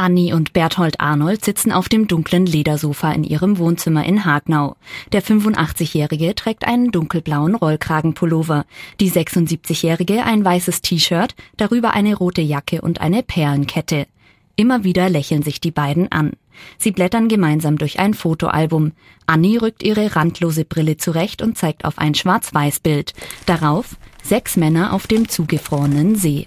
Anni und Berthold Arnold sitzen auf dem dunklen Ledersofa in ihrem Wohnzimmer in Hagnau. Der 85-Jährige trägt einen dunkelblauen Rollkragenpullover, die 76-Jährige ein weißes T-Shirt, darüber eine rote Jacke und eine Perlenkette. Immer wieder lächeln sich die beiden an. Sie blättern gemeinsam durch ein Fotoalbum. Anni rückt ihre randlose Brille zurecht und zeigt auf ein Schwarz-Weiß-Bild. Darauf 6 Männer auf dem zugefrorenen See.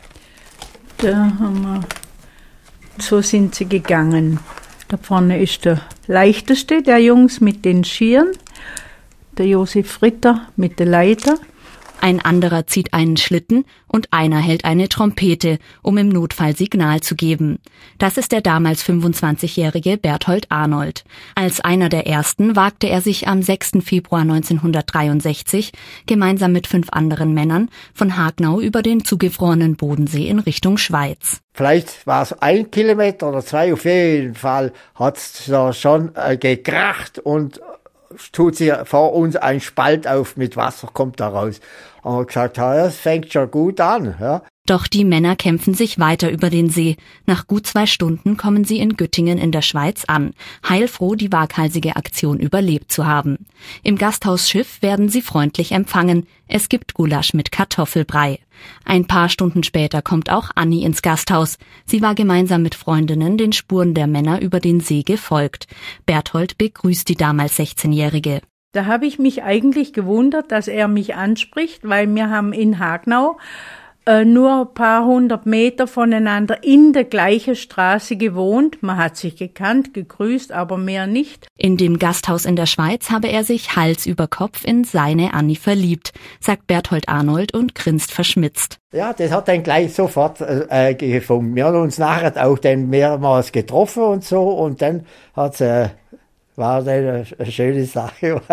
Da haben wir... So sind sie gegangen. Da vorne ist der leichteste der Jungs mit den Skiern, der Josef Ritter mit der Leiter. Ein anderer zieht einen Schlitten und einer hält eine Trompete, um im Notfall Signal zu geben. Das ist der damals 25-jährige Berthold Arnold. Als einer der ersten wagte er sich am 6. Februar 1963 gemeinsam mit 5 anderen Männern von Hagnau über den zugefrorenen Bodensee in Richtung Schweiz. Vielleicht war es 1 Kilometer oder 2, auf jeden Fall hat es da schon gekracht und tut sich vor uns ein Spalt auf, mit Wasser kommt da raus. Und wir gesagt, das fängt schon gut an. Ja. Doch die Männer kämpfen sich weiter über den See. Nach gut 2 Stunden kommen sie in Güttingen in der Schweiz an, heilfroh, die waghalsige Aktion überlebt zu haben. Im Gasthaus Schiff werden sie freundlich empfangen. Es gibt Gulasch mit Kartoffelbrei. Ein paar Stunden später kommt auch Anni ins Gasthaus. Sie war gemeinsam mit Freundinnen den Spuren der Männer über den See gefolgt. Berthold begrüßt die damals 16-Jährige. Da habe ich mich eigentlich gewundert, dass er mich anspricht, weil wir haben in Hagnau nur ein paar 100 Meter voneinander in der gleichen Straße gewohnt. Man hat sich gekannt, gegrüßt, aber mehr nicht. In dem Gasthaus in der Schweiz habe er sich Hals über Kopf in seine Anni verliebt, sagt Berthold Arnold und grinst verschmitzt. Ja, das hat dann gleich sofort gefunden. Wir haben uns nachher auch dann mehrmals getroffen und so und dann hat's war eine schöne Sache.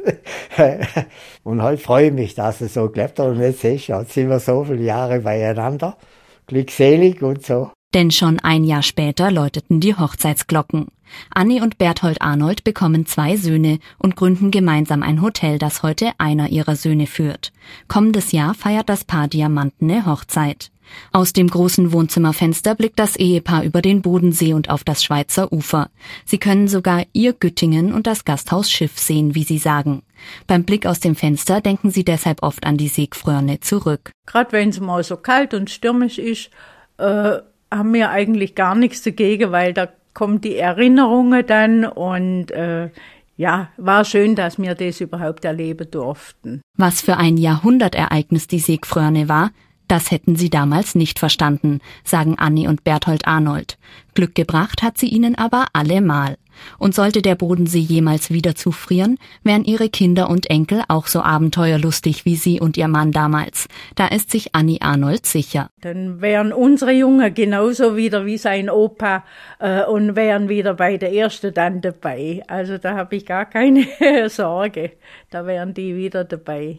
Und heute freue ich mich, dass es so geklappt hat. Und jetzt sind wir so viele Jahre beieinander, glückselig und so. Denn schon ein Jahr später läuteten die Hochzeitsglocken. Anni und Berthold Arnold bekommen 2 Söhne und gründen gemeinsam ein Hotel, das heute einer ihrer Söhne führt. Kommendes Jahr feiert das Paar Diamantene Hochzeit. Aus dem großen Wohnzimmerfenster blickt das Ehepaar über den Bodensee und auf das Schweizer Ufer. Sie können sogar ihr Güttingen und das Gasthaus Schiff sehen, wie sie sagen. Beim Blick aus dem Fenster denken sie deshalb oft an die Seegfrörne zurück. Gerade wenn es mal so kalt und stürmisch ist, haben wir eigentlich gar nichts dagegen, weil da kommen die Erinnerungen dann und ja, war schön, dass wir das überhaupt erleben durften. Was für ein Jahrhundertereignis die Seegfrörne war, das hätten sie damals nicht verstanden, sagen Anni und Berthold Arnold. Glück gebracht hat sie ihnen aber allemal. Und sollte der Bodensee jemals wieder zufrieren, wären ihre Kinder und Enkel auch so abenteuerlustig wie sie und ihr Mann damals. Da ist sich Anni Arnold sicher. Dann wären unsere Jungen genauso wieder wie sein Opa und wären wieder bei der ersten dann dabei. Also da habe ich gar keine Sorge. Da wären die wieder dabei.